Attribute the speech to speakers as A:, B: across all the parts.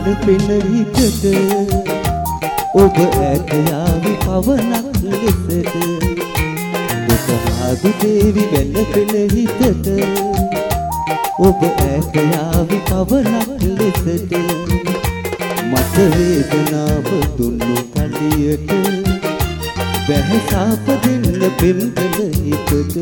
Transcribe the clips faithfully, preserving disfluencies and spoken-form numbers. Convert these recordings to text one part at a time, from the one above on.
A: වෙන්න පෙන හිතට ඔබ ඈත යාවි පවනක් ලෙසට දුක ආදු දේවි වෙන්න පෙන හිතට ඔබ ඈත යාවි පවනක් ලෙසට මට වේදනාව දුන්නු පඩියට බැහැසාප දෙන්න පෙම්කල හිතට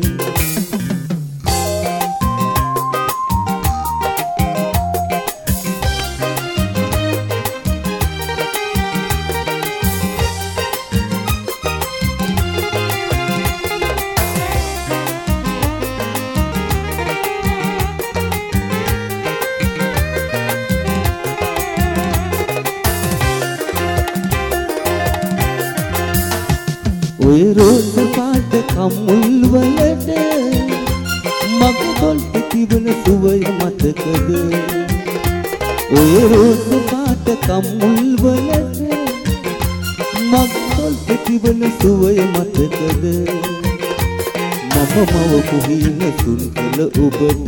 A: ඔය රෝස පාට කම්මුල් වලට මගේ තොල්ට තිබෙන සුවය මතකද ඔය රෝස පාට කම්මුල් වලට මගේ තොල්ට තිබෙන සුවය මතකද මම මව කුහින සුන්කල ඔබට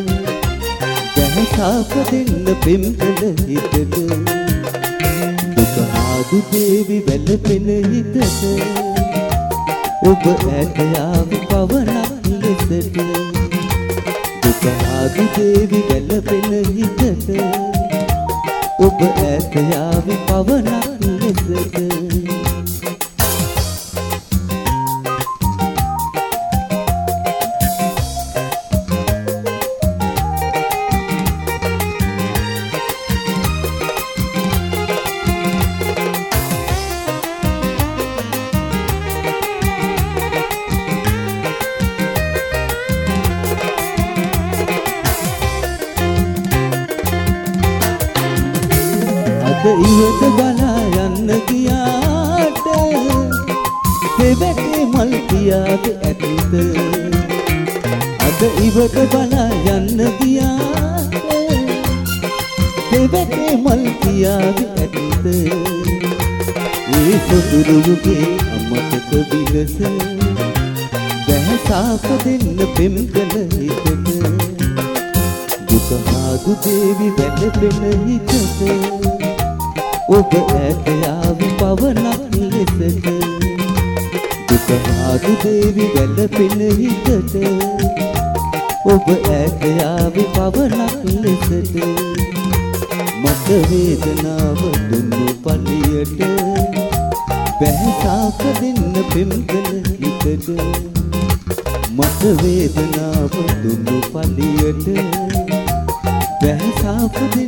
A: දැහසාප දෙන්න පෙම්කල හිතට දුක ආදු දේවි වැළපෙන හිතට ඔබ ඈත යාවි පවනක් ලෙසට දුක ආදු දේවි වැළපෙන හිතට ඔබ ඈත යාවි පවනක් ලෙසට ඉවත බලා යන්න ගියාට දෙවැටේ මල් පියාගේ ඇතිත අද ඉවත බලා යන්න ගියාට දෙවැටේ මල් පියාගේ ඇතිත ඒ සොඳුරු යුගේ අමතක විලස දැහසාප දෙන්න පෙම්කල හිතට දුක ආදු දේවි වැළපෙන හිතට ඔබ ඈත යාවි පවනක් ලෙසට දුක ආදු දේවි වැළපෙන හිතට ඔබ ඈත යාවි පවනක් ලෙසට මට වේදනාව දුන්නු පලියට බැහැසාප දෙන්න පෙම්කල හිතට මට වේදනාව දුන්නු පලියට බැහැසාප දෙන්න